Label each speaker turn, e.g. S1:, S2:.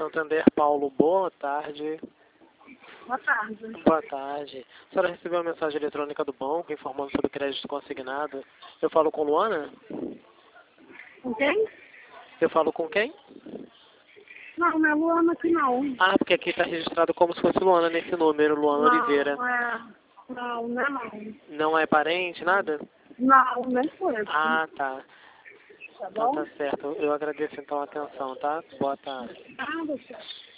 S1: Santander, Paulo, boa tarde.
S2: Boa tarde.
S1: Boa tarde. A senhora recebeu uma mensagem eletrônica do banco informando sobre crédito consignado. Eu falo com Luana?
S2: Com quem?
S1: Eu falo com quem?
S2: Não, não é Luana aqui não.
S1: Ah, porque aqui está registrado como se fosse Luana nesse número, Luana Oliveira.
S2: Não, não é não.
S1: Não é parente, nada?
S2: Não, nem foi.
S1: Ah, tá.
S2: Tá
S1: Então
S2: bom?
S1: tá certo. Eu agradeço então a atenção, tá? Boa tarde.
S2: Ah, deixa.